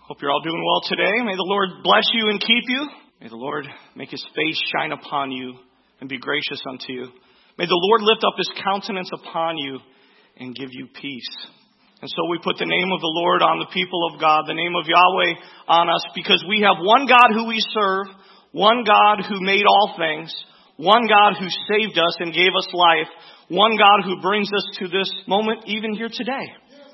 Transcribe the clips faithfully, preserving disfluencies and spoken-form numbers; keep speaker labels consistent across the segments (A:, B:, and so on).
A: Hope you're all doing well today. May the Lord bless you and keep you. May the Lord make his face shine upon you and be gracious unto you. May the Lord lift up his countenance upon you and give you peace. And so we put the name of the Lord on the people of God, the name of Yahweh on us, because we have one God who we serve, one God who made all things, one God who saved us and gave us life, one God who brings us to this moment even here today.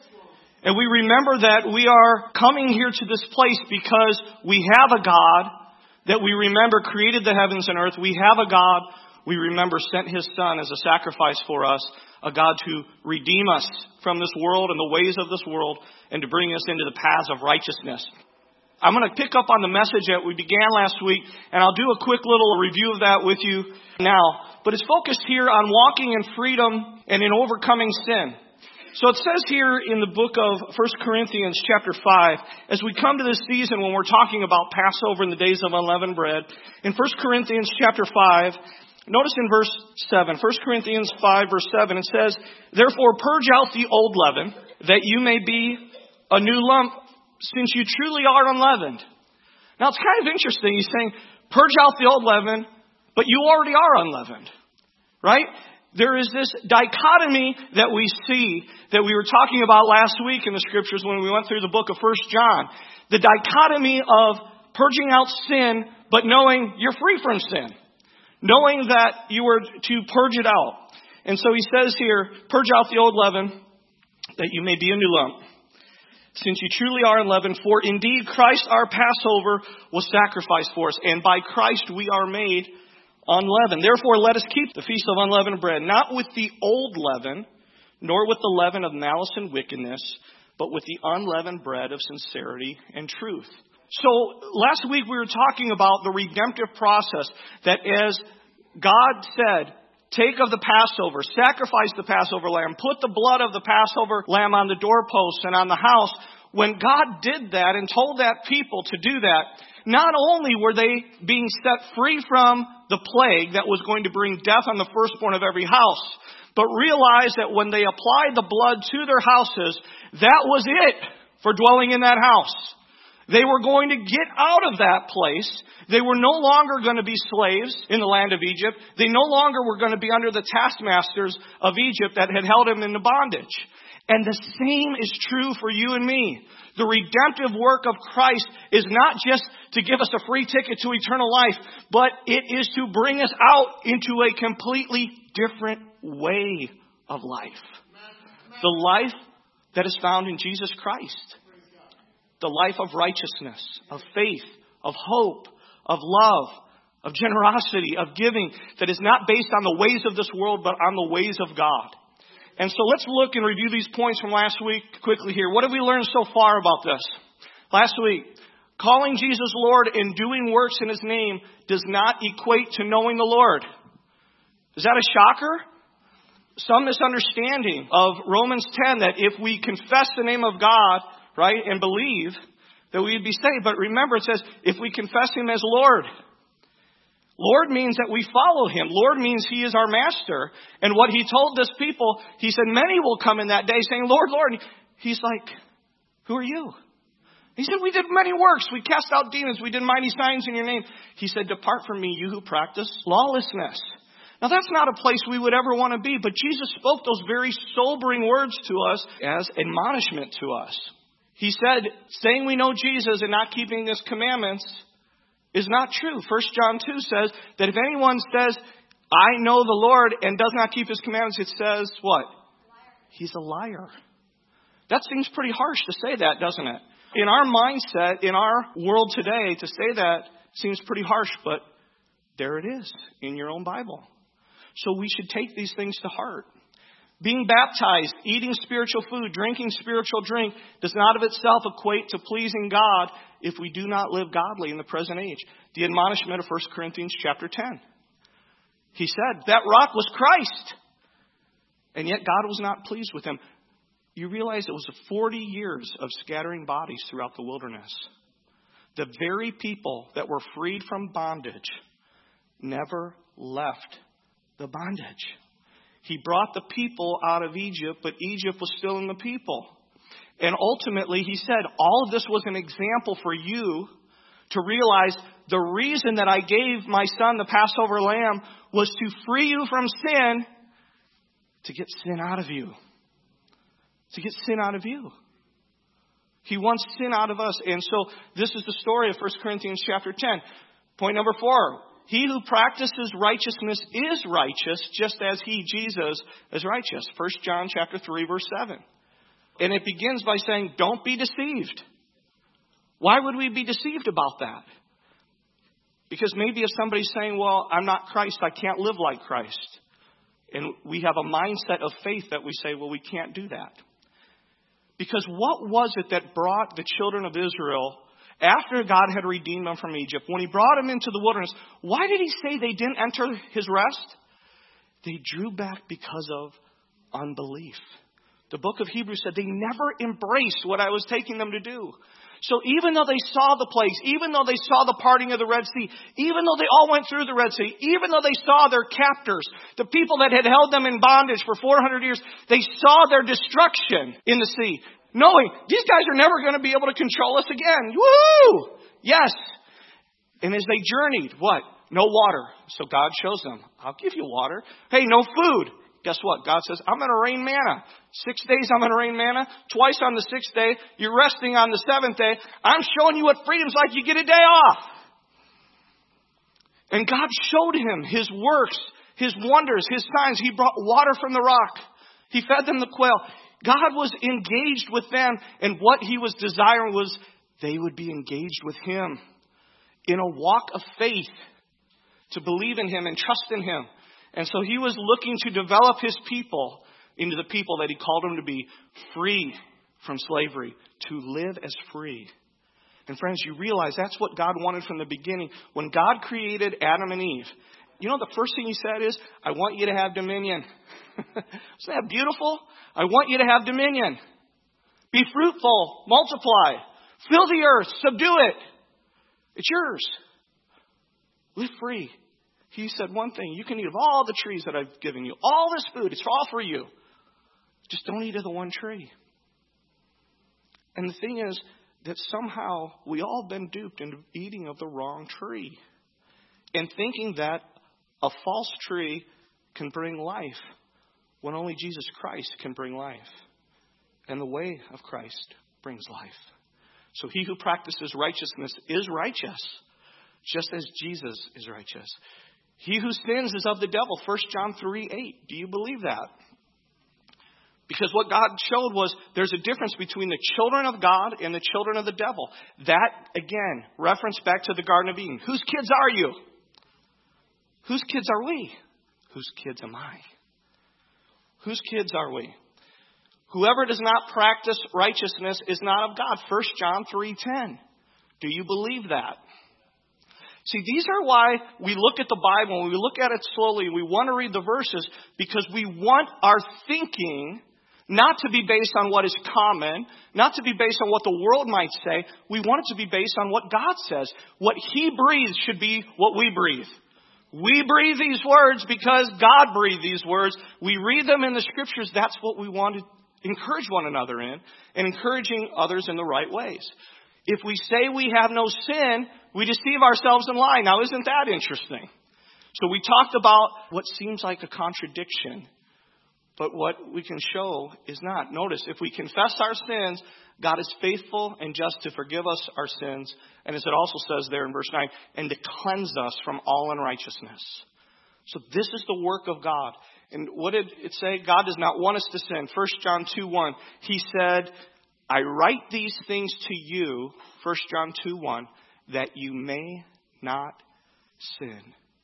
A: And we remember that we are coming here to this place because we have a God that we remember created the heavens and earth. We have a God we remember sent his Son as a sacrifice for us, a God to redeem us from this world and the ways of this world and to bring us into the paths of righteousness. I'm going to pick up on the message that we began last week, and I'll do a quick little review of that with you now. But it's focused here on walking in freedom and in overcoming sin. So it says here in the book of First Corinthians chapter five, as we come to this season when we're talking about Passover and the days of unleavened bread, in First Corinthians chapter five, notice in verse seven, First Corinthians five verse seven, it says, "Therefore purge out the old leaven, that you may be a new lump, since you truly are unleavened." Now it's kind of interesting. He's saying, purge out the old leaven, but you already are unleavened, right? There is this dichotomy that we see that we were talking about last week in the scriptures when we went through the book of First John. The dichotomy of purging out sin, but knowing you're free from sin. Knowing that you were to purge it out. And so he says here, purge out the old leaven, that you may be a new lump, since you truly are unleavened. For indeed Christ our Passover was sacrificed for us, and by Christ we are made unleavened. Therefore, let us keep the feast of unleavened bread, not with the old leaven, nor with the leaven of malice and wickedness, but with the unleavened bread of sincerity and truth. So, last week we were talking about the redemptive process, that as God said, take of the Passover, sacrifice the Passover lamb, put the blood of the Passover lamb on the doorposts and on the house. When God did that and told that people to do that, not only were they being set free from the plague that was going to bring death on the firstborn of every house, but realized that when they applied the blood to their houses, that was it for dwelling in that house. They were going to get out of that place. They were no longer going to be slaves in the land of Egypt. They no longer were going to be under the taskmasters of Egypt that had held them into bondage. And the same is true for you and me. The redemptive work of Christ is not just to give us a free ticket to eternal life, but it is to bring us out into a completely different way of life. The life that is found in Jesus Christ. The life of righteousness, of faith, of hope, of love, of generosity, of giving, that is not based on the ways of this world, but on the ways of God. And so let's look and review these points from last week quickly here. What have we learned so far about this? Last week, calling Jesus Lord and doing works in his name does not equate to knowing the Lord. Is that a shocker? Some misunderstanding of Romans ten, that if we confess the name of God, right, and believe, that we'd be saved. But remember, it says, if we confess him as Lord. Lord means that we follow him. Lord means he is our master. And what he told this people, he said, many will come in that day saying, Lord, Lord. He's like, who are you? He said, we did many works. We cast out demons. We did mighty signs in your name. He said, depart from me, you who practice lawlessness. Now, that's not a place we would ever want to be. But Jesus spoke those very sobering words to us as admonishment to us. He said, saying we know Jesus and not keeping his commandments is not true. First John two says that if anyone says, I know the Lord, and does not keep his commandments, it says what? He's a liar. That seems pretty harsh to say that, doesn't it? In our mindset, in our world today, to say that seems pretty harsh, but there it is in your own Bible. So we should take these things to heart. Being baptized, eating spiritual food, drinking spiritual drink does not of itself equate to pleasing God if we do not live godly in the present age. The admonishment of First Corinthians chapter ten. He said that rock was Christ. And yet God was not pleased with him. You realize it was forty years of scattering bodies throughout the wilderness. The very people that were freed from bondage never left the bondage. He brought the people out of Egypt, but Egypt was still in the people. And ultimately, he said, all of this was an example for you to realize the reason that I gave my son the Passover lamb was to free you from sin, to get sin out of you. To get sin out of you. He wants sin out of us. And so this is the story of First Corinthians chapter ten. Point number four. He who practices righteousness is righteous, just as he, Jesus, is righteous. First John chapter three, verse seven. And it begins by saying, don't be deceived. Why would we be deceived about that? Because maybe if somebody's saying, well, I'm not Christ, I can't live like Christ. And we have a mindset of faith that we say, well, we can't do that. Because what was it that brought the children of Israel, after God had redeemed them from Egypt, when he brought them into the wilderness, why did he say they didn't enter his rest? They drew back because of unbelief. The book of Hebrews said they never embraced what I was taking them to do. So even though they saw the plagues, even though they saw the parting of the Red Sea, even though they all went through the Red Sea, even though they saw their captors, the people that had held them in bondage for four hundred years, they saw their destruction in the sea, knowing these guys are never going to be able to control us again. Woo! Yes. And as they journeyed, what? No water. So God shows them, I'll give you water. Hey, no food. Guess what? God says, I'm going to rain manna. Six days I'm going to rain manna. Twice on the sixth day. You're resting on the seventh day. I'm showing you what freedom's like. You get a day off. And God showed him his works, his wonders, his signs. He brought water from the rock. He fed them the quail. God was engaged with them. And what he was desiring was they would be engaged with him in a walk of faith to believe in him and trust in him. And so he was looking to develop his people into the people that he called them to be, free from slavery, to live as free. And friends, you realize that's what God wanted from the beginning. When God created Adam and Eve, you know the first thing he said is, I want you to have dominion. Isn't that beautiful? I want you to have dominion. Be fruitful, multiply, fill the earth, subdue it. It's yours. Live free. He said one thing, you can eat of all the trees that I've given you. All this food, it's all for you. Just don't eat of the one tree. And the thing is that somehow we all been duped into eating of the wrong tree. And thinking that a false tree can bring life when only Jesus Christ can bring life. And the way of Christ brings life. So he who practices righteousness is righteous, just as Jesus is righteous. He who sins is of the devil. First John three eight. Do you believe that? Because what God showed was there's a difference between the children of God and the children of the devil. That, again, reference back to the Garden of Eden. Whose kids are you? Whose kids are we? Whose kids am I? Whose kids are we? Whoever does not practice righteousness is not of God. First John three ten. Do you believe that? See, these are why we look at the Bible and we look at it slowly. We want to read the verses because we want our thinking not to be based on what is common, not to be based on what the world might say. We want it to be based on what God says. What he breathes should be what we breathe. We breathe these words because God breathed these words. We read them in the scriptures. That's what we want to encourage one another in, and encouraging others in the right ways. If we say we have no sin, we deceive ourselves and lie. Now, isn't that interesting? So we talked about what seems like a contradiction, but what we can show is not. Notice, if we confess our sins, God is faithful and just to forgive us our sins. And as it also says there in verse nine, and to cleanse us from all unrighteousness. So this is the work of God. And what did it say? God does not want us to sin. First John two one, he said, I write these things to you, First John two one, that you may not sin.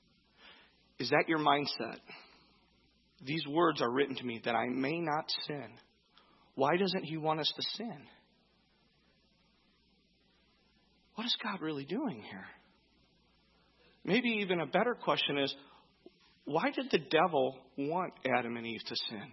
A: Is that your mindset? These words are written to me that I may not sin. Why doesn't he want us to sin? What is God really doing here? Maybe even a better question is, why did the devil want Adam and Eve to sin?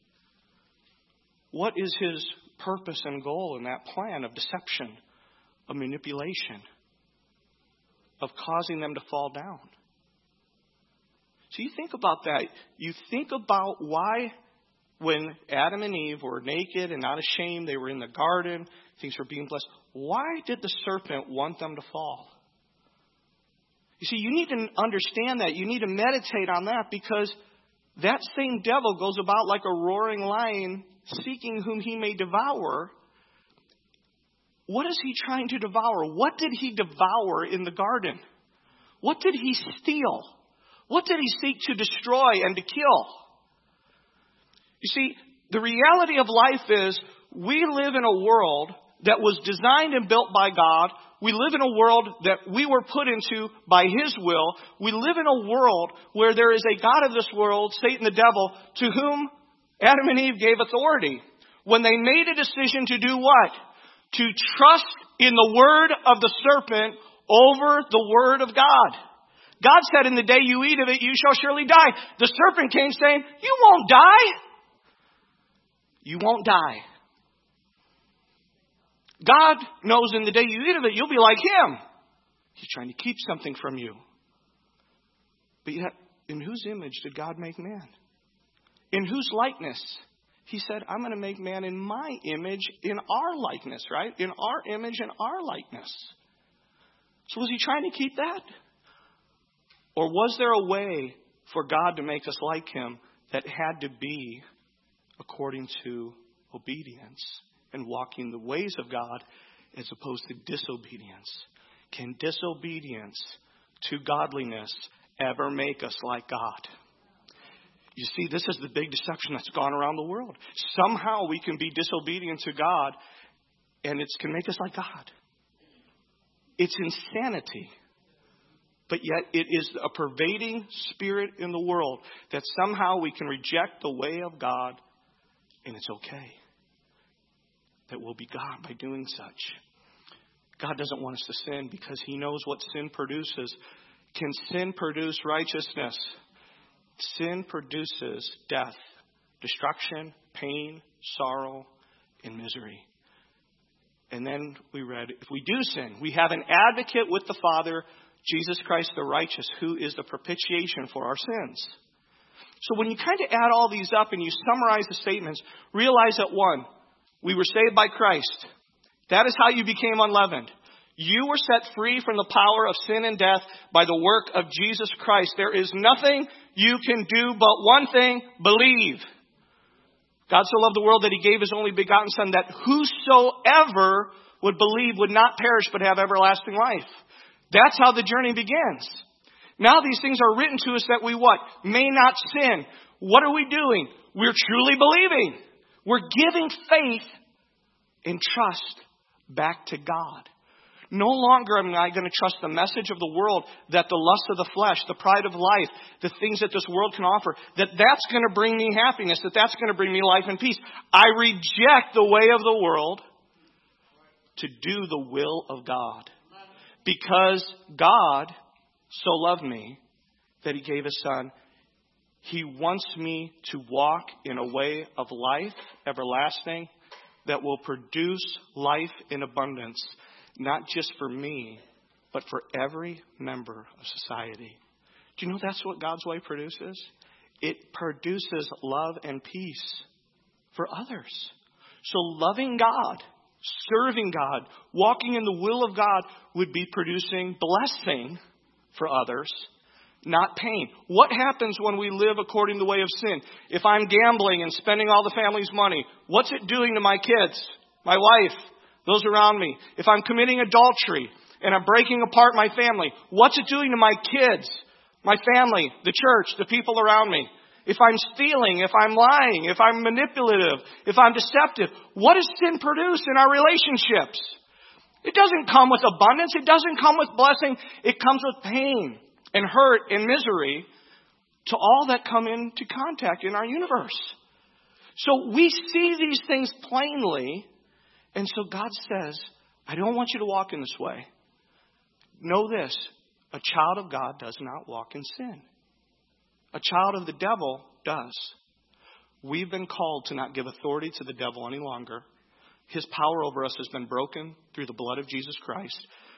A: What is his purpose and goal in that plan of deception, of manipulation, of causing them to fall down? So you think about that. You think about why when Adam and Eve were naked and not ashamed, they were in the garden, things were being blessed, why did the serpent want them to fall? You see, you need to understand that. You need to meditate on that, because that same devil goes about like a roaring lion, seeking whom he may devour. What is he trying to devour? What did he devour in the garden? What did he steal? What did he seek to destroy and to kill? You see, the reality of life is we live in a world that was designed and built by God. We live in a world that we were put into by His will. We live in a world where there is a God of this world, Satan the devil, to whom Adam and Eve gave authority. When they made a decision to do what? To trust in the word of the serpent over the word of God. God said, in the day you eat of it, you shall surely die. The serpent came saying, you won't die. You won't die. God knows in the day you eat of it, you'll be like Him. He's trying to keep something from you. But yet, in whose image did God make man? In whose likeness? He said, I'm going to make man in my image, in our likeness, right? In our image and our likeness. So was He trying to keep that? Or was there a way for God to make us like Him that had to be according to obedience and walking the ways of God as opposed to disobedience? Can disobedience to godliness ever make us like God? You see, this is the big deception that's gone around the world. Somehow we can be disobedient to God and it can make us like God. It's insanity. But yet it is a pervading spirit in the world that somehow we can reject the way of God and it's okay. That we'll be God by doing such. God doesn't want us to sin because He knows what sin produces. Can sin produce righteousness? Sin produces death, destruction, pain, sorrow, and misery. And then we read, if we do sin, we have an advocate with the Father, Jesus Christ the righteous, who is the propitiation for our sins. So when you kind of add all these up and you summarize the statements, realize that one, we were saved by Christ. That is how you became unleavened. You were set free from the power of sin and death by the work of Jesus Christ. There is nothing you can do but one thing, believe. God so loved the world that He gave His only begotten Son, that whosoever would believe would not perish but have everlasting life. That's how the journey begins. Now these things are written to us that we what? May not sin. What are we doing? We're truly believing. We're giving faith and trust back to God. No longer am I going to trust the message of the world that the lust of the flesh, the pride of life, the things that this world can offer, that that's going to bring me happiness, that that's going to bring me life and peace. I reject the way of the world to do the will of God. Because God so loved me that He gave His Son. He wants me to walk in a way of life everlasting that will produce life in abundance. Not just for me, but for every member of society. Do you know that's what God's way produces? It produces love and peace for others. So loving God, serving God, walking in the will of God would be producing blessing for others, not pain. What happens when we live according to the way of sin? If I'm gambling and spending all the family's money, what's it doing to my kids, my wife, those around me? If I'm committing adultery and I'm breaking apart my family, what's it doing to my kids, my family, the church, the people around me? If I'm stealing, if I'm lying, if I'm manipulative, if I'm deceptive, what does sin produce in our relationships? It doesn't come with abundance. It doesn't come with blessing. It comes with pain and hurt and misery to all that come into contact in our universe. So we see these things plainly. And so God says, I don't want you to walk in this way. Know this, a child of God does not walk in sin. A child of the devil does. We've been called to not give authority to the devil any longer. His power over us has been broken through the blood of Jesus Christ.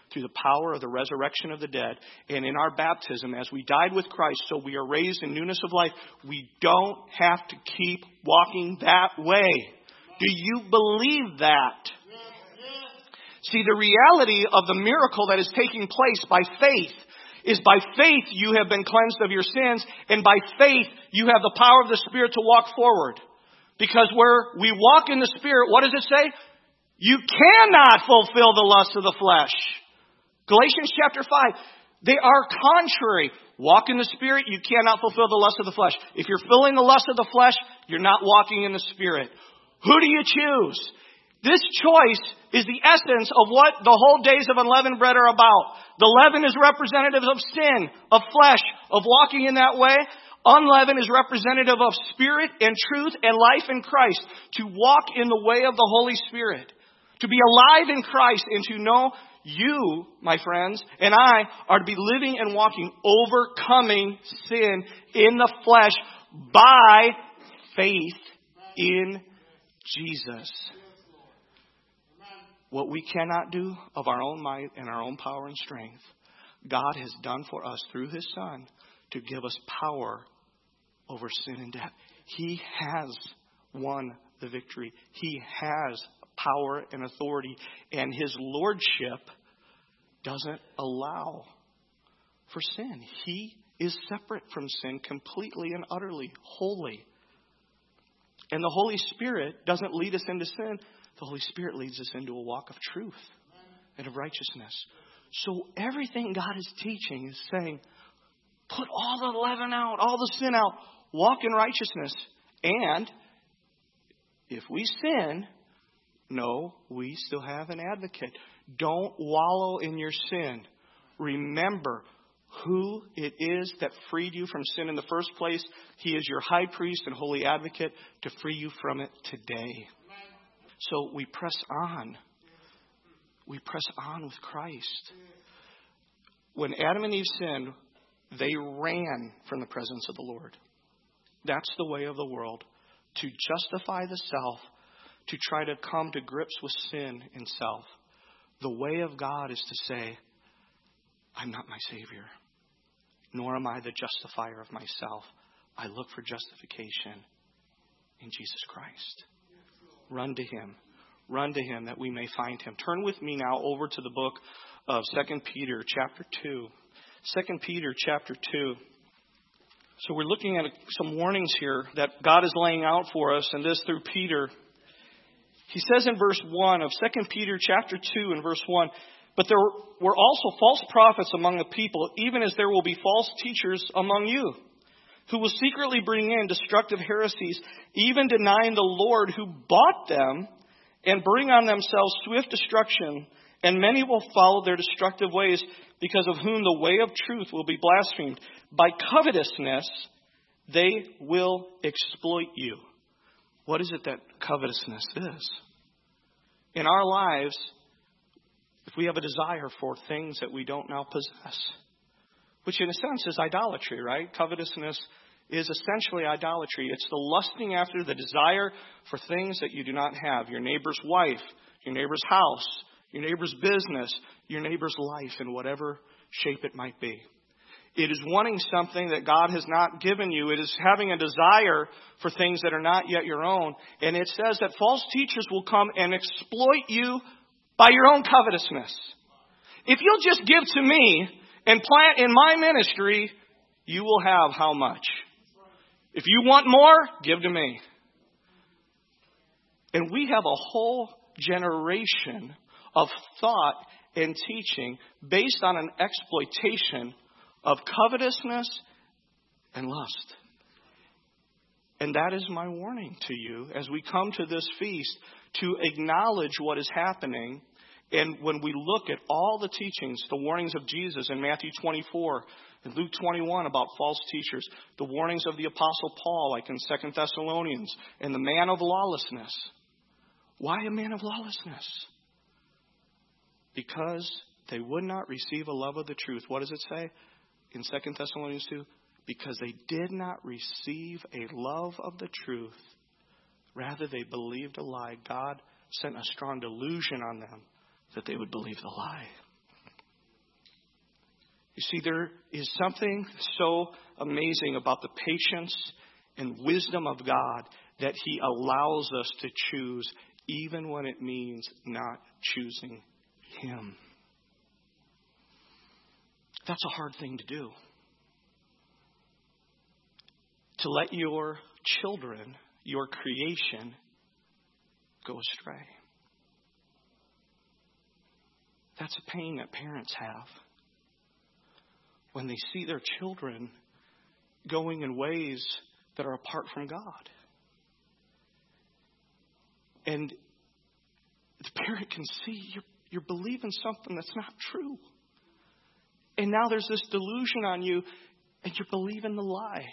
A: through the power of the resurrection of the dead. And in our baptism, as we died with Christ, so we are raised in newness of life. We don't have to keep walking that way. Do you believe that? See, the reality of the miracle that is taking place by faith is by faith you have been cleansed of your sins, and by faith you have the power of the Spirit to walk forward. Because where we walk in the Spirit, what does it say? You cannot fulfill the lust of the flesh. Galatians chapter five. They are contrary. Walk in the Spirit, you cannot fulfill the lust of the flesh. If you're filling the lust of the flesh, you're not walking in the Spirit. Who do you choose? This choice is the essence of what the whole days of unleavened bread are about. The leaven is representative of sin, of flesh, of walking in that way. Unleavened is representative of spirit and truth and life in Christ. To walk in the way of the Holy Spirit. To be alive in Christ and to know you, my friends, and I are to be living and walking, overcoming sin in the flesh by faith in Jesus. What we cannot do of our own might and our own power and strength, God has done for us through His Son to give us power over sin and death. He has won the victory. He has power and authority. And His Lordship doesn't allow for sin. He is separate from sin completely and utterly, wholly. And the Holy Spirit doesn't lead us into sin. The Holy Spirit leads us into a walk of truth and of righteousness. So everything God is teaching is saying, put all the leaven out, all the sin out, walk in righteousness. And if we sin, no, we still have an advocate. Don't wallow in your sin. Remember who it is that freed you from sin in the first place. He is your high priest and holy advocate to free you from it today. So we press on. We press on with Christ. When Adam and Eve sinned, they ran from the presence of the Lord. That's the way of the world. To justify the self, to try to come to grips with sin in self. The way of God is to say, I'm not my Savior, nor am I the justifier of myself. I look for justification in Jesus Christ. Run to Him. Run to Him that we may find Him. Turn with me now over to the book of Second Peter chapter two. Second Peter chapter two. So we're looking at some warnings here that God is laying out for us, and this through Peter. He says in verse one of Second Peter chapter two and verse one, but there were also false prophets among the people, even as there will be false teachers among you, who will secretly bring in destructive heresies, even denying the Lord who bought them, and bring on themselves swift destruction. And many will follow their destructive ways, because of whom the way of truth will be blasphemed. By covetousness, they will exploit you. What is it that covetousness is? In our lives, if we have a desire for things that we don't now possess, which in a sense is idolatry, right? Covetousness is essentially idolatry. It's the lusting after the desire for things that you do not have. Your neighbor's wife, your neighbor's house, your neighbor's business, your neighbor's life in whatever shape it might be. It is wanting something that God has not given you. It is having a desire for things that are not yet your own. And it says that false teachers will come and exploit you by your own covetousness. If you'll just give to me and plant in my ministry, you will have how much? If you want more, give to me. And we have a whole generation of thought and teaching based on an exploitation of covetousness and lust. And that is my warning to you as we come to this feast, to acknowledge what is happening. And when we look at all the teachings, the warnings of Jesus in Matthew twenty-four and Luke twenty-one about false teachers, the warnings of the Apostle Paul like in Second Thessalonians, and the man of lawlessness. Why a man of lawlessness? Because they would not receive a love of the truth. What does it say in Second Thessalonians two? Because they did not receive a love of the truth. Rather, they believed a lie. God sent a strong delusion on them that they would believe the lie. You see, there is something so amazing about the patience and wisdom of God that He allows us to choose even when it means not choosing Him. That's a hard thing to do. To let your children, your creation, go astray. That's a pain that parents have when they see their children going in ways that are apart from God. And the parent can see you're, you're believing something that's not true. And now there's this delusion on you, and you're believing the lie.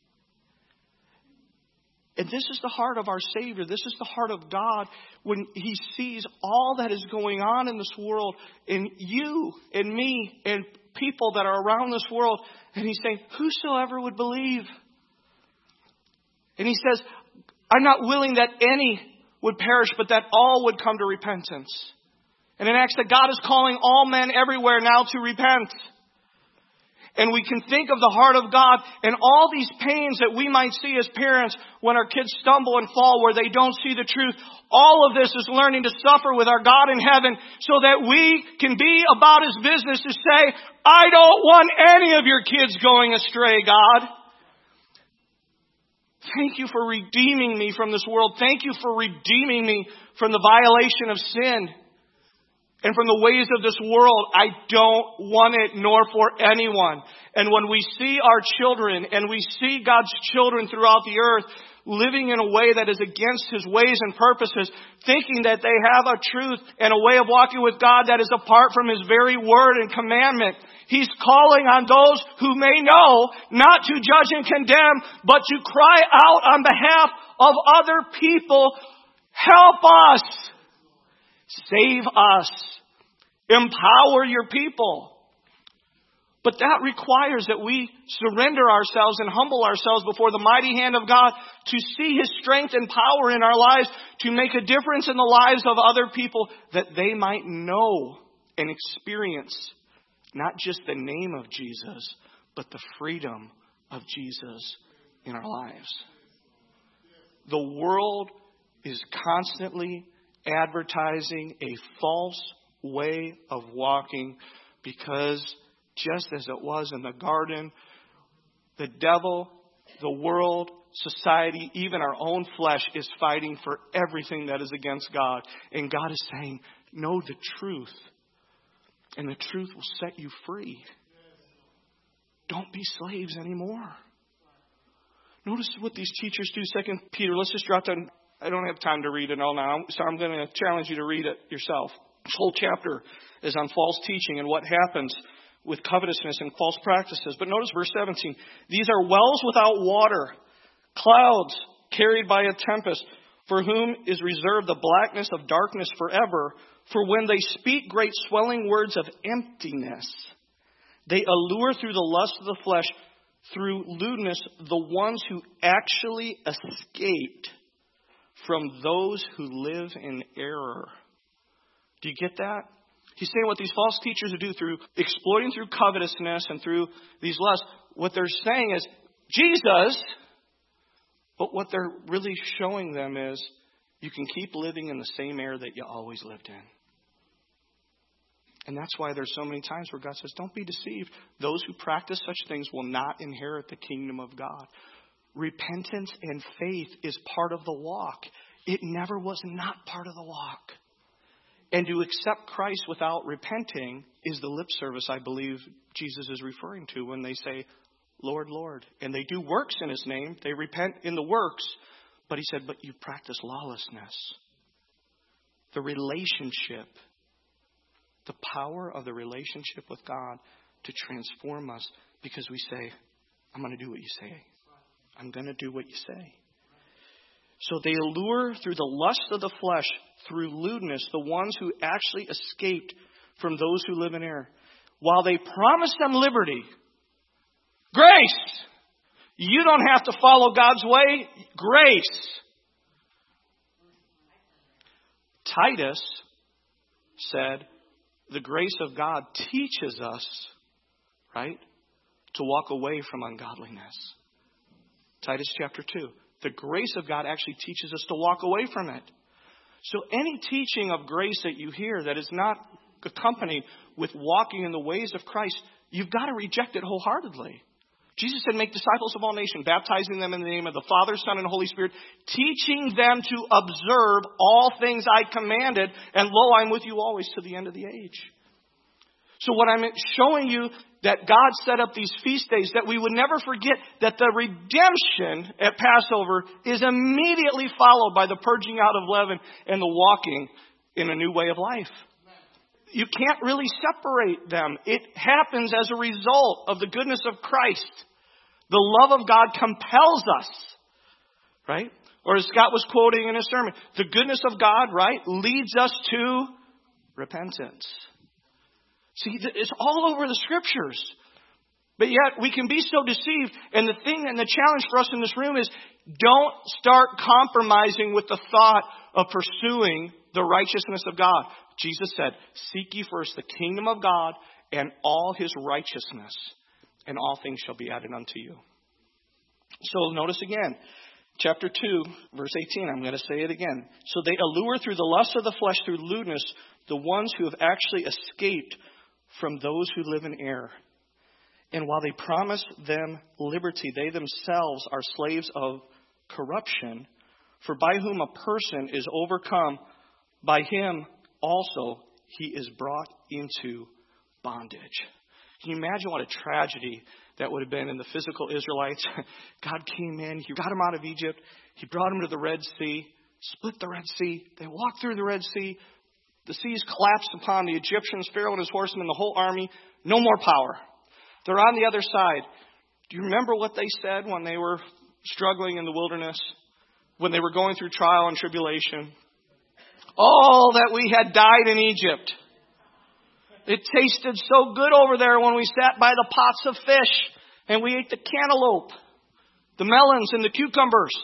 A: And this is the heart of our Savior. This is the heart of God when He sees all that is going on in this world, and you and me and people that are around this world. And He's saying, whosoever would believe. And He says, I'm not willing that any would perish, but that all would come to repentance. And in Acts, that God is calling all men everywhere now to repent. And we can think of the heart of God and all these pains that we might see as parents when our kids stumble and fall where they don't see the truth. All of this is learning to suffer with our God in heaven so that we can be about His business to say, I don't want any of your kids going astray, God. Thank you for redeeming me from this world. Thank you for redeeming me from the violation of sin. And from the ways of this world, I don't want it, nor for anyone. And when we see our children, and we see God's children throughout the earth, living in a way that is against His ways and purposes, thinking that they have a truth and a way of walking with God that is apart from His very word and commandment, He's calling on those who may know not to judge and condemn, but to cry out on behalf of other people, help us, save us. Empower your people. But that requires that we surrender ourselves and humble ourselves before the mighty hand of God to see His strength and power in our lives, to make a difference in the lives of other people, that they might know and experience not just the name of Jesus, but the freedom of Jesus in our lives. The world is constantly advertising a false way of walking, because just as it was in the garden, the devil, the world, society, even our own flesh is fighting for everything that is against God. And God is saying, know the truth, and the truth will set you free. Don't be slaves anymore. Notice what these teachers do. Second Peter, let's just drop down. I don't have time to read it all now, so I'm going to challenge you to read it yourself. This whole chapter is on false teaching and what happens with covetousness and false practices. But notice verse seventeen. These are wells without water, clouds carried by a tempest, for whom is reserved the blackness of darkness forever. For when they speak great swelling words of emptiness, they allure through the lust of the flesh, through lewdness, the ones who actually escaped from those who live in error. Do you get that? He's saying what these false teachers do through exploiting through covetousness and through these lusts, what they're saying is Jesus, but what they're really showing them is you can keep living in the same error that you always lived in. And that's why there's so many times where God says, don't be deceived. Those who practice such things will not inherit the kingdom of God. Repentance and faith is part of the walk. It never was not part of the walk. And to accept Christ without repenting is the lip service I believe Jesus is referring to when they say, Lord, Lord. And they do works in His name. They repent in the works. But He said, but you practice lawlessness. The relationship, the power of the relationship with God to transform us, because we say, I'm going to do what you say. I'm going to do what you say. So they allure through the lust of the flesh, through lewdness, the ones who actually escaped from those who live in error. While they promise them liberty, grace. You don't have to follow God's way. Grace. Titus said, the grace of God teaches us right? To walk away from ungodliness. Titus chapter two. The grace of God actually teaches us to walk away from it. So any teaching of grace that you hear that is not accompanied with walking in the ways of Christ, you've got to reject it wholeheartedly. Jesus said, make disciples of all nations, baptizing them in the name of the Father, Son, and Holy Spirit, teaching them to observe all things I commanded, and lo, I'm with you always to the end of the age. So what I'm showing you, that God set up these feast days, that we would never forget that the redemption at Passover is immediately followed by the purging out of leaven and the walking in a new way of life. You can't really separate them. It happens as a result of the goodness of Christ. The love of God compels us, right? Or as Scott was quoting in his sermon, the goodness of God, right, leads us to repentance. See, it's all over the Scriptures. But yet we can be so deceived. And the thing and the challenge for us in this room is don't start compromising with the thought of pursuing the righteousness of God. Jesus said, seek ye first the kingdom of God and all his righteousness, and all things shall be added unto you. So notice again, chapter two, verse eighteen, I'm going to say it again. So they allure through the lust of the flesh, through lewdness, the ones who have actually escaped from those who live in error. And while they promise them liberty, they themselves are slaves of corruption. For by whom a person is overcome, by him also he is brought into bondage. Can you imagine what a tragedy that would have been in the physical Israelites? God came in, he got them out of Egypt, he brought them to the Red Sea, split the Red Sea, they walked through the Red Sea, the seas collapsed upon the Egyptians, Pharaoh and his horsemen, the whole army, no more power. They're on the other side. Do you remember what they said when they were struggling in the wilderness? When they were going through trial and tribulation? Oh, that we had died in Egypt. It tasted so good over there when we sat by the pots of fish and we ate the cantaloupe, the melons and the cucumbers.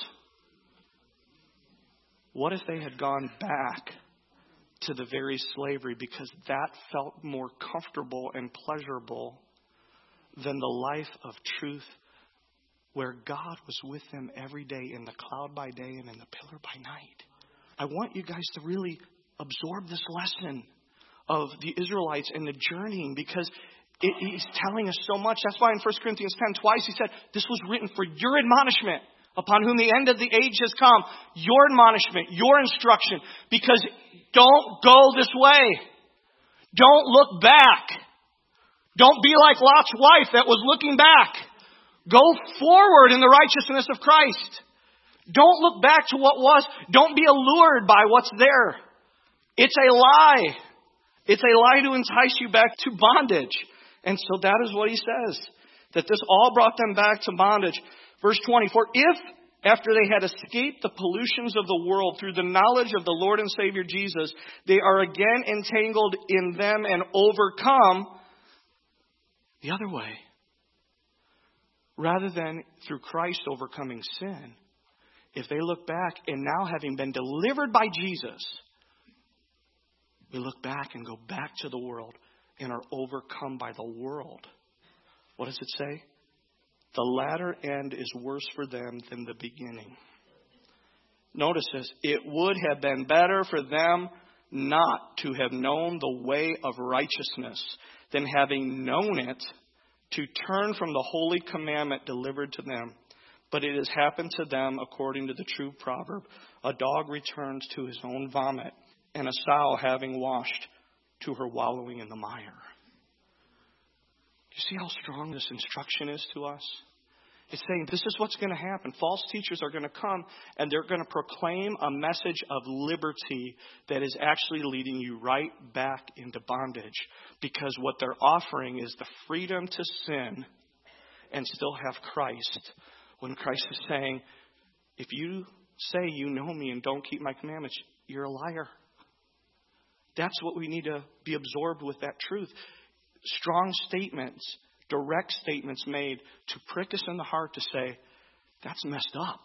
A: What if they had gone back to the very slavery because that felt more comfortable and pleasurable than the life of truth where God was with them every day in the cloud by day and in the pillar by night? I want you guys to really absorb this lesson of the Israelites and the journeying, because it, he's telling us so much. That's why in First Corinthians ten, twice he said, this was written for your admonishment, upon whom the end of the age has come. Your admonishment, your instruction, because don't go this way. Don't look back. Don't be like Lot's wife that was looking back. Go forward in the righteousness of Christ. Don't look back to what was. Don't be allured by what's there. It's a lie. It's a lie to entice you back to bondage. And so that is what he says. That this all brought them back to bondage. Verse twenty, for if after they had escaped the pollutions of the world through the knowledge of the Lord and Savior Jesus, they are again entangled in them and overcome the other way. Rather than through Christ overcoming sin, if they look back and now having been delivered by Jesus, we look back and go back to the world and are overcome by the world. What does it say? The latter end is worse for them than the beginning. Notice this. It would have been better for them not to have known the way of righteousness than having known it to turn from the holy commandment delivered to them. But it has happened to them according to the true proverb. A dog returns to his own vomit, and a sow having washed to her wallowing in the mire. Do you see how strong this instruction is to us? It's saying this is what's going to happen. False teachers are going to come and they're going to proclaim a message of liberty that is actually leading you right back into bondage. Because what they're offering is the freedom to sin and still have Christ. When Christ is saying, if you say you know me and don't keep my commandments, you're a liar. That's what we need to be absorbed with, that truth. Strong statements, direct statements made to prick us in the heart to say, that's messed up.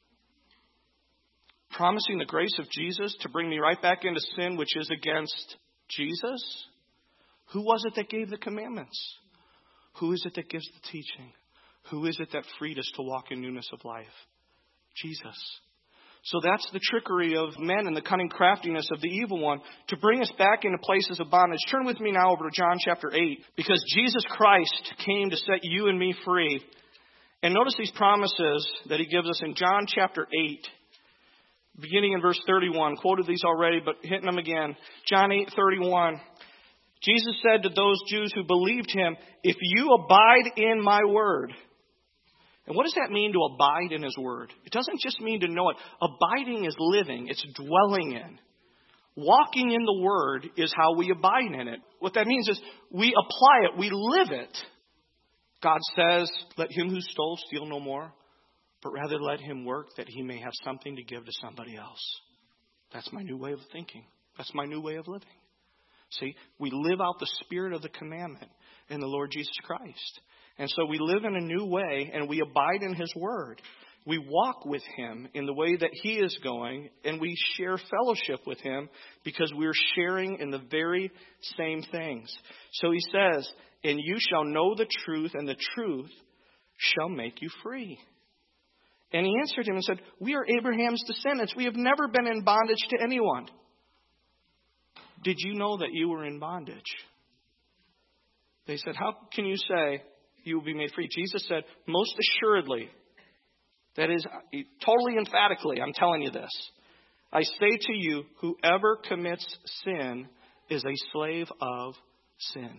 A: Promising the grace of Jesus to bring me right back into sin, which is against Jesus. Who was it that gave the commandments? Who is it that gives the teaching? Who is it that freed us to walk in newness of life? Jesus. So that's the trickery of men and the cunning craftiness of the evil one to bring us back into places of bondage. Turn with me now over to John chapter eight, because Jesus Christ came to set you and me free. And notice these promises that he gives us in John chapter eight, beginning in verse thirty-one. Quoted these already, but hitting them again. John eight thirty-one. Jesus said to those Jews who believed him, if you abide in my word. And what does that mean to abide in his word? It doesn't just mean to know it. Abiding is living. It's dwelling in. Walking in the word is how we abide in it. What that means is we apply it. We live it. God says, let him who stole steal no more, but rather let him work that he may have something to give to somebody else. That's my new way of thinking. That's my new way of living. See, we live out the spirit of the commandment in the Lord Jesus Christ. And so we live in a new way and we abide in his word. We walk with him in the way that he is going, and we share fellowship with him because we're sharing in the very same things. So he says, and you shall know the truth, and the truth shall make you free. And he answered him and said, we are Abraham's descendants. We have never been in bondage to anyone. Did you know that you were in bondage? They said, how can you say you will be made free? Jesus said, most assuredly, that is totally emphatically, I'm telling you this. I say to you, whoever commits sin is a slave of sin.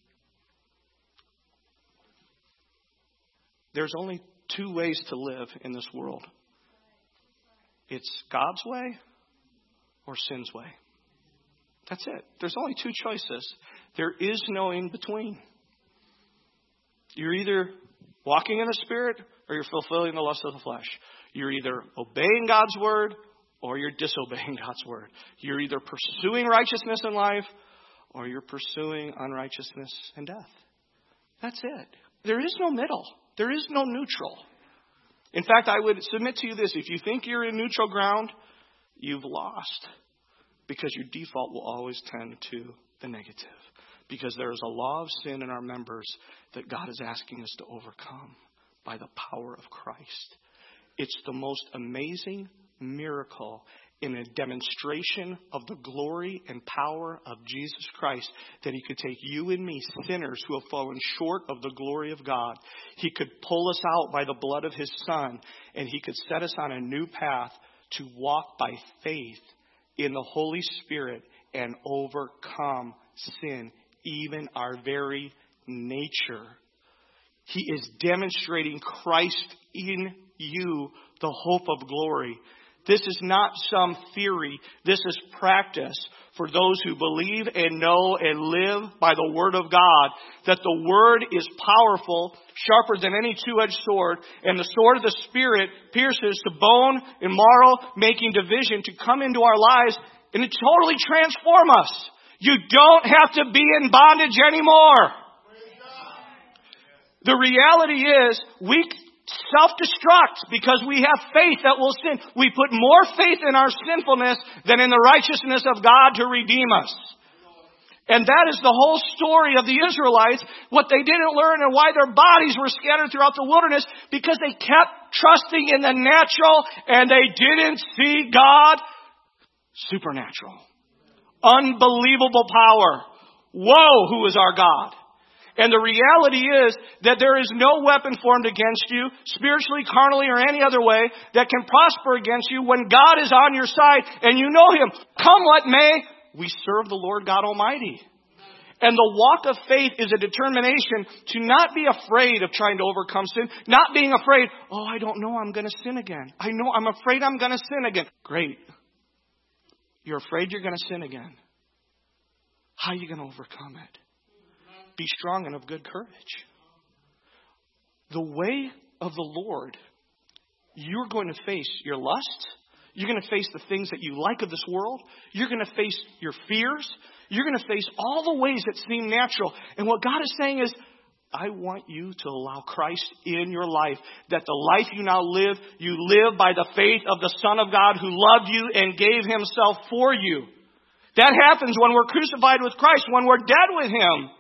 A: There's only two ways to live in this world. It's God's way or sin's way. That's it. There's only two choices. There is no in between. You're either walking in the Spirit or you're fulfilling the lust of the flesh. You're either obeying God's word or you're disobeying God's word. You're either pursuing righteousness in life or you're pursuing unrighteousness and death. That's it. There is no middle. There is no neutral. In fact, I would submit to you this. If you think you're in neutral ground, you've lost. Because your default will always tend to the negative. Because there is a law of sin in our members that God is asking us to overcome by the power of Christ. It's the most amazing miracle in a demonstration of the glory and power of Jesus Christ, that he could take you and me, sinners who have fallen short of the glory of God. He could pull us out by the blood of his Son, and he could set us on a new path to walk by faith in the Holy Spirit and overcome sin, even our very nature. He is demonstrating Christ in you, the hope of glory. This is not some theory. This is practice for those who believe and know and live by the Word of God. That the Word is powerful, sharper than any two-edged sword. And the sword of the Spirit pierces to bone and marrow, making division to come into our lives and to totally transform us. You don't have to be in bondage anymore. The reality is we self-destruct because we have faith that will sin. We put more faith in our sinfulness than in the righteousness of God to redeem us. And that is the whole story of the Israelites. What they didn't learn and why their bodies were scattered throughout the wilderness, because they kept trusting in the natural and they didn't see God supernatural. Unbelievable power. Whoa, who is our God? And the reality is that there is no weapon formed against you, spiritually, carnally, or any other way, that can prosper against you when God is on your side and you know him. Come what may, we serve the Lord God Almighty. And the walk of faith is a determination to not be afraid of trying to overcome sin. Not being afraid, oh, I don't know, I'm going to sin again. I know, I'm afraid I'm going to sin again. Great. You're afraid you're going to sin again. How are you going to overcome it? Be strong and of good courage. The way of the Lord, you're going to face your lust. You're going to face the things that you like of this world. You're going to face your fears. You're going to face all the ways that seem natural. And what God is saying is, I want you to allow Christ in your life. That the life you now live, you live by the faith of the Son of God who loved you and gave himself for you. That happens when we're crucified with Christ, when we're dead with him.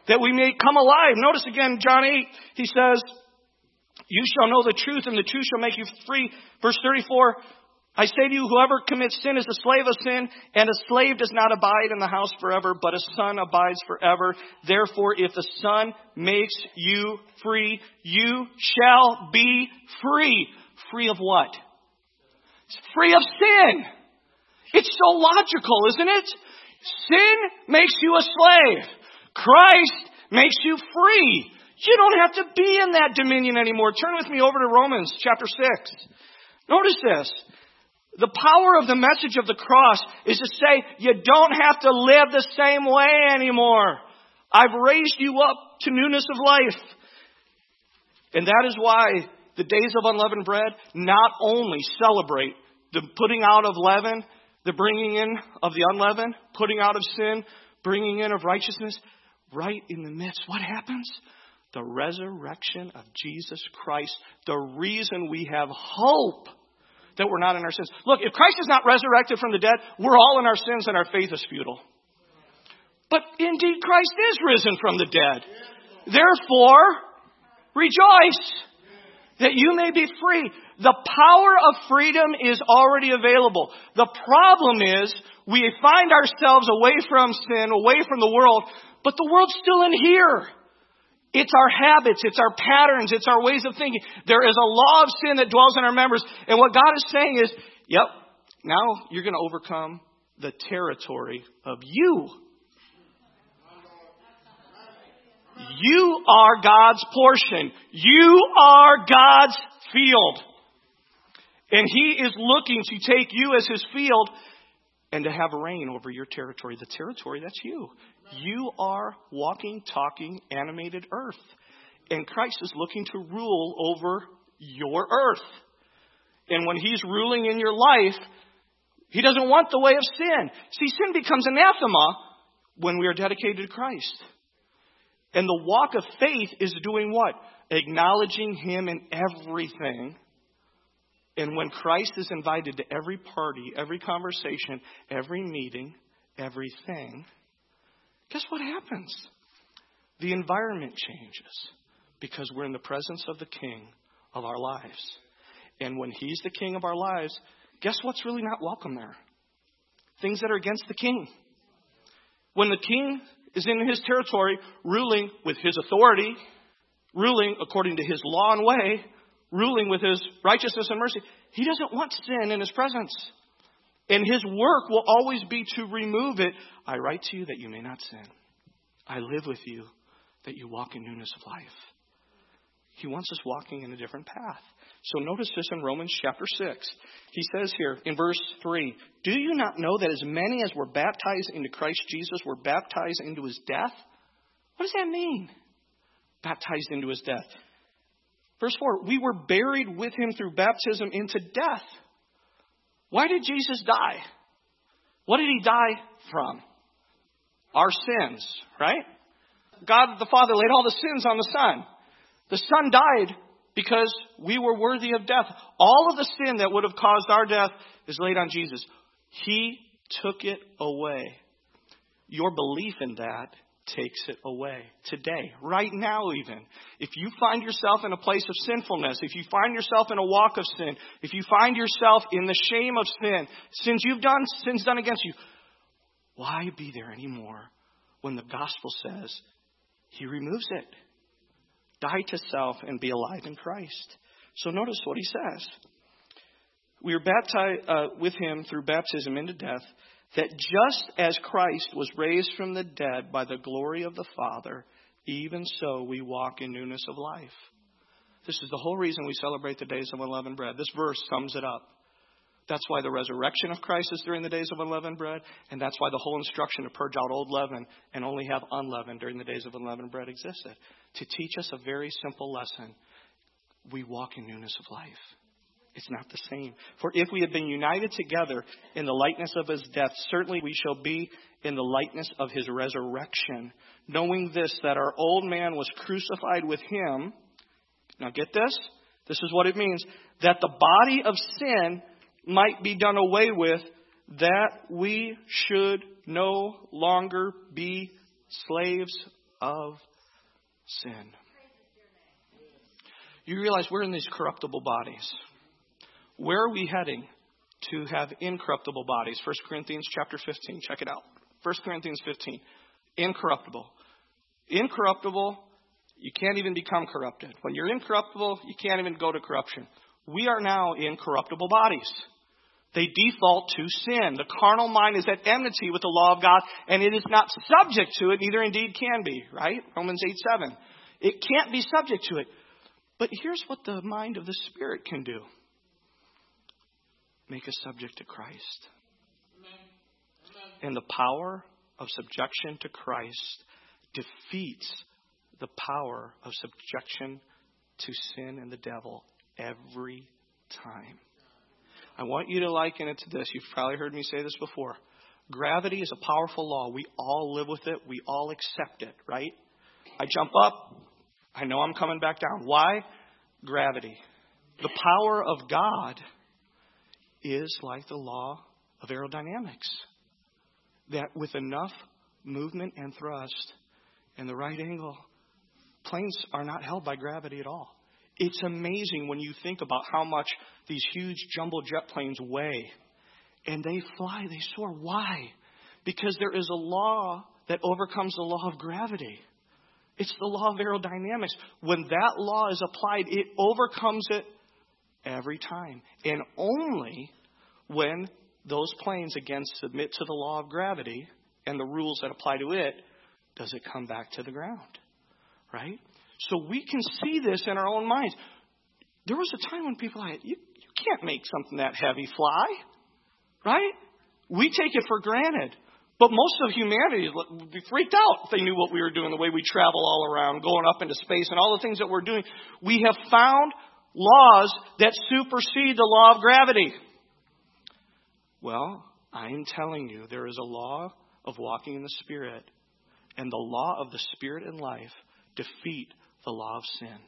A: that we may come alive. Notice again, John eight, he says, you shall know the truth, and the truth shall make you free. Verse thirty-four, I say to you, whoever commits sin is a slave of sin, and a slave does not abide in the house forever, but a son abides forever. Therefore, if the Son makes you free, you shall be free. Free of what? Free of sin. It's so logical, isn't it? Sin makes you a slave. Christ makes you free. You don't have to be in that dominion anymore. Turn with me over to Romans chapter six. Notice this. The power of the message of the cross is to say you don't have to live the same way anymore. I've raised you up to newness of life. And that is why the days of unleavened bread not only celebrate the putting out of leaven, the bringing in of the unleavened, putting out of sin, bringing in of righteousness. Right in the midst, what happens? The resurrection of Jesus Christ. The reason we have hope that we're not in our sins. Look, if Christ is not resurrected from the dead, we're all in our sins and our faith is futile. But indeed, Christ is risen from the dead. Therefore, rejoice that you may be free. The power of freedom is already available. The problem is we find ourselves away from sin, away from the world, but the world's still in here. It's our habits, it's our patterns, it's our ways of thinking. There is a law of sin that dwells in our members. And what God is saying is, yep, now you're going to overcome the territory of you. You are God's portion. You are God's field. And He is looking to take you as His field and to have reign over your territory. The territory, that's you. You are walking, talking, animated earth. And Christ is looking to rule over your earth. And when He's ruling in your life, He doesn't want the way of sin. See, sin becomes anathema when we are dedicated to Christ. And the walk of faith is doing what? Acknowledging Him in everything. And when Christ is invited to every party, every conversation, every meeting, everything, guess what happens? The environment changes because we're in the presence of the King of our lives. And when He's the King of our lives, guess what's really not welcome there? Things that are against the King. When the King is in His territory, ruling with His authority, ruling according to His law and way, ruling with His righteousness and mercy, He doesn't want sin in His presence. And His work will always be to remove it. I write to you that you may not sin. I live with you that you walk in newness of life. He wants us walking in a different path. So notice this in Romans chapter six. He says here in verse three, do you not know that as many as were baptized into Christ Jesus were baptized into His death? What does that mean? Baptized into His death. Verse four, we were buried with Him through baptism into death. Why did Jesus die? What did He die from? Our sins, right? God the Father laid all the sins on the Son. The Son died because we were worthy of death. All of the sin that would have caused our death is laid on Jesus. He took it away. Your belief in that takes it away today, right now even. If you find yourself in a place of sinfulness, if you find yourself in a walk of sin, if you find yourself in the shame of sin, sins you've done, sins done against you, why be there anymore when the gospel says He removes it? Die to self and be alive in Christ. So notice what He says. We are baptized uh, with Him through baptism into death, that just as Christ was raised from the dead by the glory of the Father, even so we walk in newness of life. This is the whole reason we celebrate the days of unleavened bread. This verse sums it up. That's why the resurrection of Christ is during the days of unleavened bread, and that's why the whole instruction to purge out old leaven and only have unleavened during the days of unleavened bread existed. To teach us a very simple lesson. We walk in newness of life. It's not the same. For if we have been united together in the likeness of His death, certainly we shall be in the likeness of His resurrection. Knowing this, that our old man was crucified with Him. Now get this. This is what it means. That the body of sin might be done away with, that we should no longer be slaves of sin. You realize we're in these corruptible bodies. Where are we heading to have incorruptible bodies? First Corinthians chapter fifteen. Check it out. First Corinthians fifteen. Incorruptible. Incorruptible, you can't even become corrupted. When you're incorruptible, you can't even go to corruption. We are now in corruptible bodies. They default to sin. The carnal mind is at enmity with the law of God, and it is not subject to it, neither indeed can be, right? Romans eight seven. It can't be subject to it. But here's what the mind of the Spirit can do. Make us subject to Christ. And the power of subjection to Christ defeats the power of subjection to sin and the devil every time. I want you to liken it to this. You've probably heard me say this before. Gravity is a powerful law. We all live with it. We all accept it, right? I jump up. I know I'm coming back down. Why? Gravity. The power of God is like the law of aerodynamics. That with enough movement and thrust and the right angle, planes are not held by gravity at all. It's amazing when you think about how much these huge jumbo jet planes weigh. And they fly, they soar. Why? Because there is a law that overcomes the law of gravity. It's the law of aerodynamics. When that law is applied, it overcomes it every time. And only when those planes, again, submit to the law of gravity and the rules that apply to it, does it come back to the ground. Right? So we can see this in our own minds. There was a time when people are like, you, you can't make something that heavy fly. Right? We take it for granted. But most of humanity would be freaked out if they knew what we were doing, the way we travel all around, going up into space, and all the things that we're doing. We have found laws that supersede the law of gravity. Well, I'm telling you, there is a law of walking in the Spirit, and the law of the Spirit and life defeat the law of sin.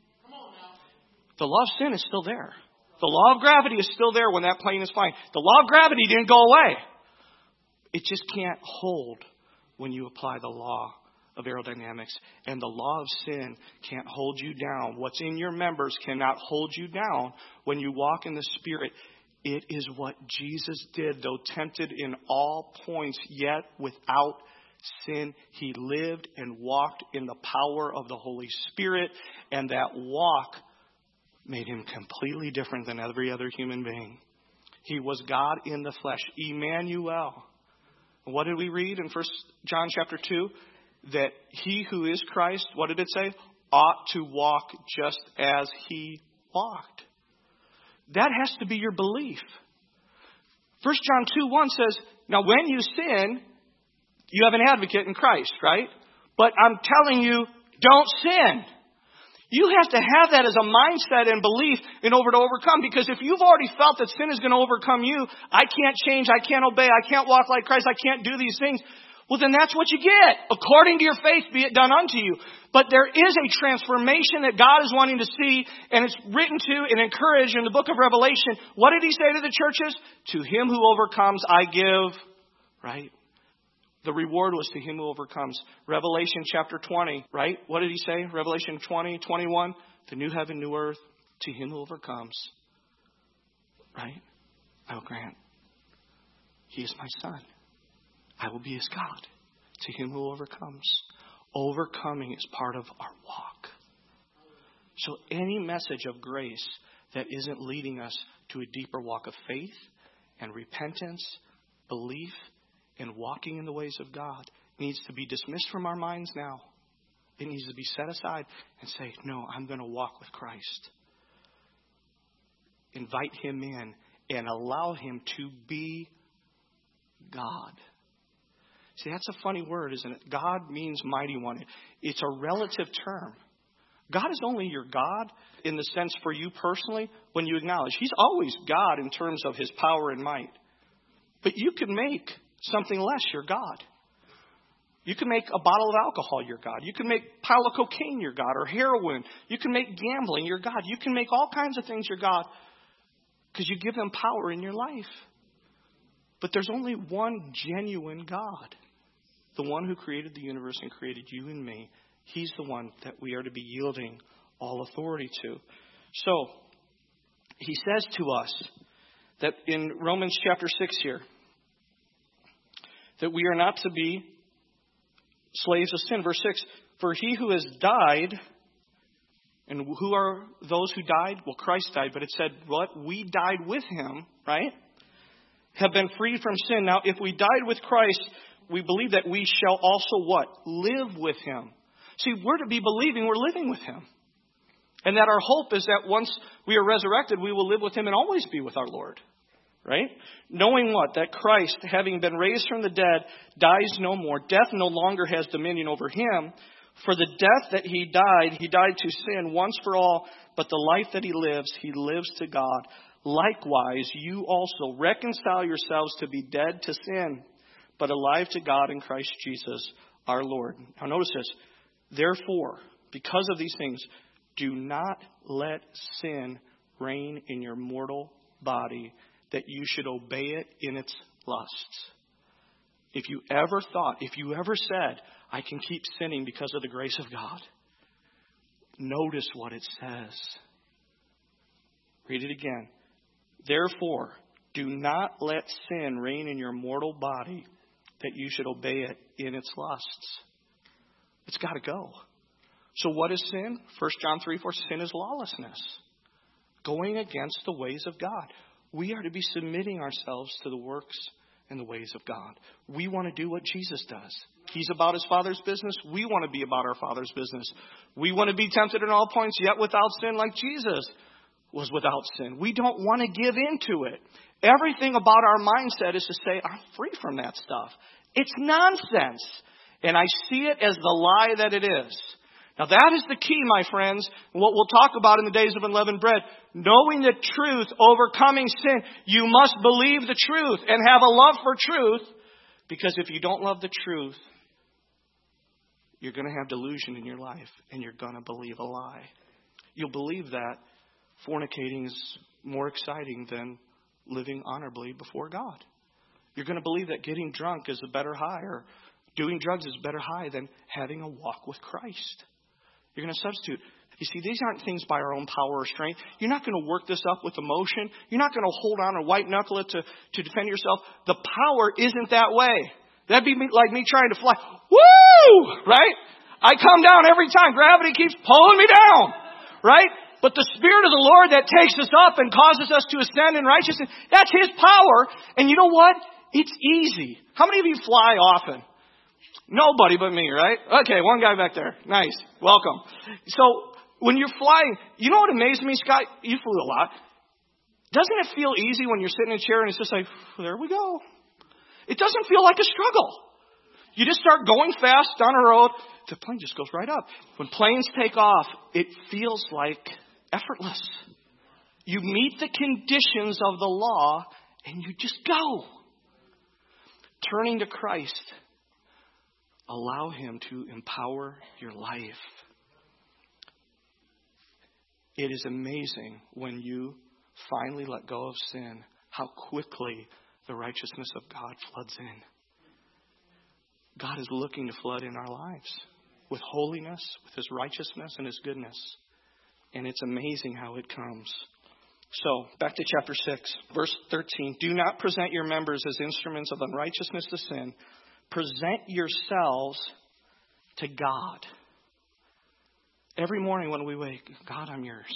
A: The law of sin is still there. The law of gravity is still there when that plane is flying. The law of gravity didn't go away. It just can't hold when you apply the law of aerodynamics. And the law of sin can't hold you down. What's in your members cannot hold you down when you walk in the Spirit. It is what Jesus did, though tempted in all points, yet without sin. He lived and walked in the power of the Holy Spirit. And that walk made him completely different than every other human being. He was God in the flesh, Emmanuel. What did we read in First John chapter two? That he who is Christ, what did it say? Ought to walk just as he walked. That has to be your belief. First John two one says, now when you sin, you have an advocate in Christ, right? But I'm telling you, don't sin. You have to have that as a mindset and belief in order to overcome. Because if you've already felt that sin is going to overcome you, I can't change, I can't obey, I can't walk like Christ, I can't do these things. Well, then that's what you get. According to your faith, be it done unto you. But there is a transformation that God is wanting to see, and it's written to and encouraged in the book of Revelation. What did he say to the churches? To him who overcomes, I give, right? The reward was to him who overcomes. Revelation chapter twenty, right? What did he say? Revelation twenty, twenty-one. The new heaven, new earth, to him who overcomes. Right? I will grant. He is my son. I will be his God. To him who overcomes. Overcoming is part of our walk. So any message of grace that isn't leading us to a deeper walk of faith and repentance, belief, and walking in the ways of God needs to be dismissed from our minds now. It needs to be set aside and say, no, I'm going to walk with Christ. Invite him in and allow him to be God. See, that's a funny word, isn't it? God means mighty one. It's a relative term. God is only your God in the sense for you personally when you acknowledge. He's always God in terms of his power and might. But you can make something less your God. You can make a bottle of alcohol your God. You can make a pile of cocaine your God, or heroin. You can make gambling your God. You can make all kinds of things your God because you give them power in your life. But there's only one genuine God. the one who created the universe and created you and me, he's the one that we are to be yielding all authority to. So, he says to us that in Romans chapter six here, that we are not to be slaves of sin. Verse six, for he who has died, and who are those who died? Well, Christ died, but it said, what? We died with him, right? Have been freed from sin. Now, if we died with Christ, we believe that we shall also what? Live with him. See, we're to be believing we're living with him. And that our hope is that once we are resurrected, we will live with him and always be with our Lord. Right? Knowing what? That Christ, having been raised from the dead, dies no more. Death no longer has dominion over him. For the death that he died, he died to sin once for all. But the life that he lives, he lives to God. Likewise, you also reconcile yourselves to be dead to sin, but alive to God in Christ Jesus our Lord. Now notice this. Therefore, because of these things, do not let sin reign in your mortal body, that you should obey it in its lusts. If you ever thought, if you ever said, I can keep sinning because of the grace of God, notice what it says. Read it again. Therefore, do not let sin reign in your mortal body, that you should obey it in its lusts. It's got to go. So what is sin? First John three four, sin is lawlessness. Going against the ways of God. We are to be submitting ourselves to the works and the ways of God. We want to do what Jesus does. He's about his Father's business. We want to be about our Father's business. We want to be tempted in all points, yet without sin, like Jesus was without sin. We don't want to give into it. Everything about our mindset is to say, I'm free from that stuff. It's nonsense. And I see it as the lie that it is. Now that is the key, my friends, and what we'll talk about in the days of unleavened bread. Knowing the truth, overcoming sin. You must believe the truth and have a love for truth. Because if you don't love the truth, you're going to have delusion in your life and you're going to believe a lie. You'll believe that fornicating is more exciting than living honorably before God. You're going to believe that getting drunk is a better high, or doing drugs is a better high than having a walk with Christ. You're going to substitute. You see, these aren't things by our own power or strength. You're not going to work this up with emotion. You're not going to hold on and white knuckle it to, to defend yourself. The power isn't that way. That'd be like me trying to fly. Woo! Right? I come down every time. Gravity keeps pulling me down. Right? But the Spirit of the Lord that takes us up and causes us to ascend in righteousness, that's his power. And you know what? It's easy. How many of you fly often? Nobody but me, right? Okay, one guy back there. Nice. Welcome. So, when you're flying, you know what amazed me, Scott? You flew a lot. Doesn't it feel easy when you're sitting in a chair and it's just like, there we go. It doesn't feel like a struggle. You just start going fast down a road. The plane just goes right up. When planes take off, it feels like effortless. You meet the conditions of the law and you just go. Turning to Christ. Allow him to empower your life. It is amazing when you finally let go of sin, how quickly the righteousness of God floods in. God is looking to flood in our lives with holiness, with his righteousness and his goodness. And it's amazing how it comes. So, back to chapter six, verse thirteen. Do not present your members as instruments of unrighteousness to sin. Present yourselves to God. Every morning when we wake, God, I'm yours.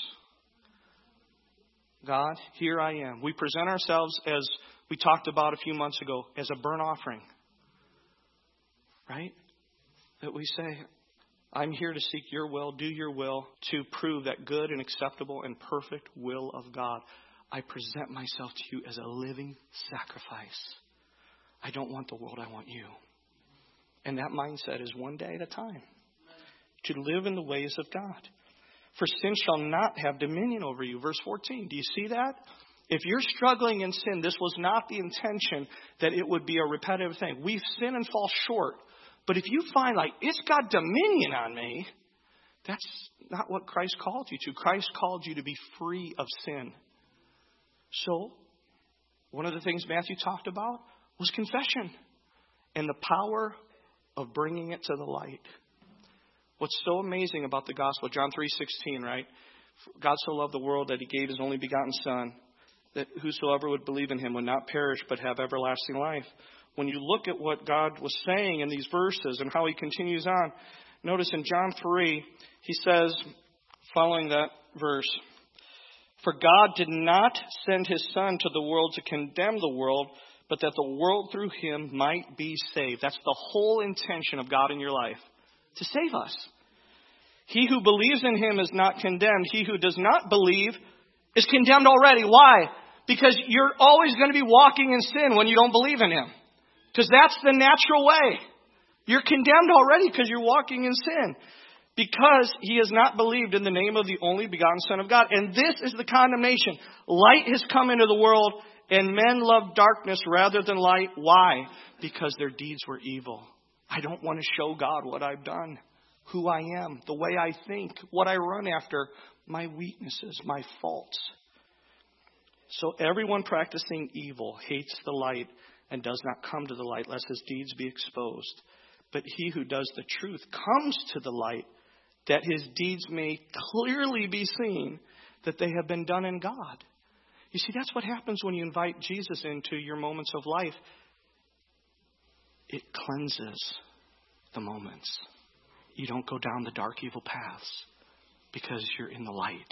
A: God, here I am. We present ourselves, as we talked about a few months ago, as a burnt offering. Right? That we say, I'm here to seek your will, do your will, to prove that good and acceptable and perfect will of God. I present myself to you as a living sacrifice. I don't want the world, I want you. And that mindset is one day at a time. To live in the ways of God. For sin shall not have dominion over you. Verse fourteen. Do you see that? If you're struggling in sin, this was not the intention that it would be a repetitive thing. We sin and fall short. But if you find like it's got dominion on me, that's not what Christ called you to. Christ called you to be free of sin. So, one of the things Matthew talked about was confession and the power of bringing it to the light. What's so amazing about the gospel, John three sixteen, right? God so loved the world that he gave his only begotten Son, that whosoever would believe in him would not perish but have everlasting life. When you look at what God was saying in these verses and how he continues on, notice in John three, he says, following that verse, for God did not send his Son to the world to condemn the world, but that the world through him might be saved. That's the whole intention of God in your life, to save us. He who believes in him is not condemned. He who does not believe is condemned already. Why? Because you're always going to be walking in sin when you don't believe in him. Because that's the natural way. You're condemned already because you're walking in sin. Because he has not believed in the name of the only begotten Son of God. And this is the condemnation. Light has come into the world, and men love darkness rather than light. Why? Because their deeds were evil. I don't want to show God what I've done, who I am, the way I think, what I run after, my weaknesses, my faults. So everyone practicing evil hates the light and does not come to the light, lest his deeds be exposed. But he who does the truth comes to the light, that his deeds may clearly be seen that they have been done in God. You see, that's what happens when you invite Jesus into your moments of life. It cleanses the moments. You don't go down the dark, evil paths because you're in the light.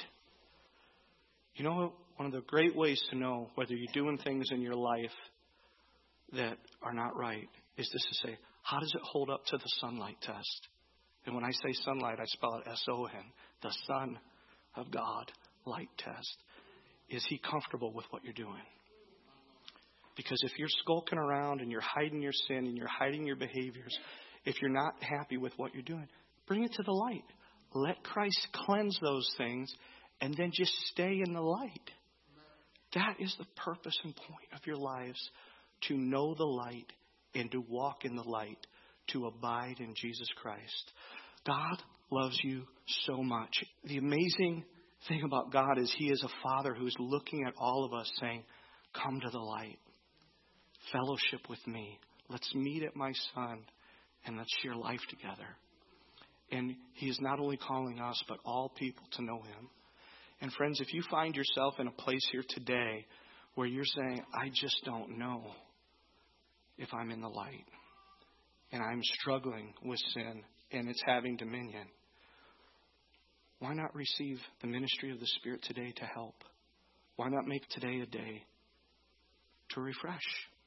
A: You know, one of the great ways to know whether you're doing things in your life that are not right is just to say, how does it hold up to the sunlight test? And when I say sunlight, I spell it S O N, the Son of God light test. Is he comfortable with what you're doing? Because if you're skulking around and you're hiding your sin and you're hiding your behaviors, if you're not happy with what you're doing, bring it to the light. Let Christ cleanse those things and then just stay in the light. That is the purpose and point of your lives, to know the light and to walk in the light, to abide in Jesus Christ. God loves you so much. The amazing thing about God is he is a Father who's looking at all of us saying, come to the light. Fellowship with me. Let's meet at my Son and let's share life together. And he is not only calling us, but all people to know him. And friends, if you find yourself in a place here today where you're saying, I just don't know if I'm in the light, and I'm struggling with sin and it's having dominion, why not receive the ministry of the Spirit today to help? Why not make today a day to refresh?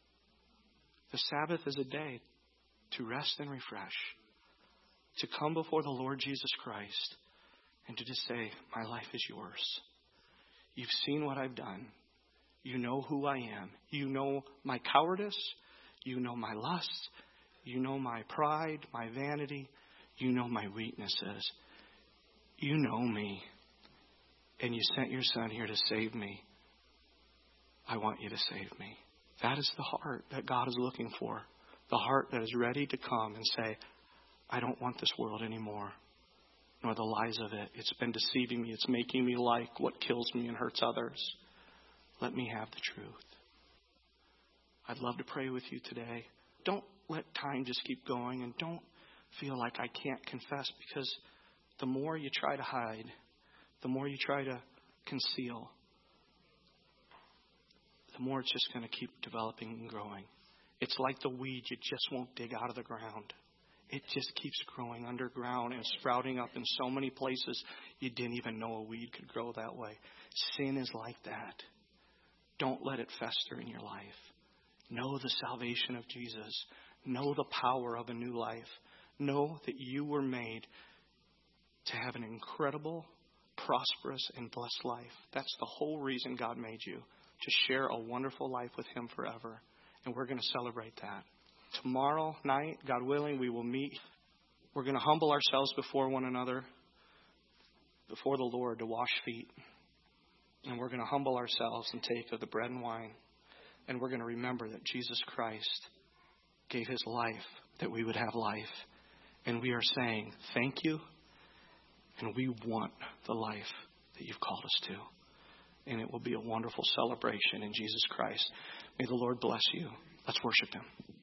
A: The Sabbath is a day to rest and refresh, to come before the Lord Jesus Christ and to just say, my life is yours. You've seen what I've done. You know who I am. You know my cowardice. You know my lusts. You know my pride, my vanity. You know my weaknesses. You know me. And you sent your Son here to save me. I want you to save me. That is the heart that God is looking for. The heart that is ready to come and say, I don't want this world anymore, nor the lies of it. It's been deceiving me. It's making me like what kills me and hurts others. Let me have the truth. I'd love to pray with you today. Don't let time just keep going, and don't feel like I can't confess, because the more you try to hide, the more you try to conceal, the more it's just going to keep developing and growing. It's like the weed you just won't dig out of the ground. It just keeps growing underground and sprouting up in so many places you didn't even know a weed could grow that way. Sin is like that. Don't let it fester in your life. Know the salvation of Jesus. Know the power of a new life. Know that you were made to have an incredible, prosperous, and blessed life. That's the whole reason God made you, to share a wonderful life with him forever. And we're going to celebrate that. Tomorrow night, God willing, we will meet. We're going to humble ourselves before one another, before the Lord, to wash feet. And we're going to humble ourselves and take of the bread and wine. And we're going to remember that Jesus Christ gave his life that we would have life. And we are saying, thank you. And we want the life that you've called us to. And it will be a wonderful celebration in Jesus Christ. May the Lord bless you. Let's worship him.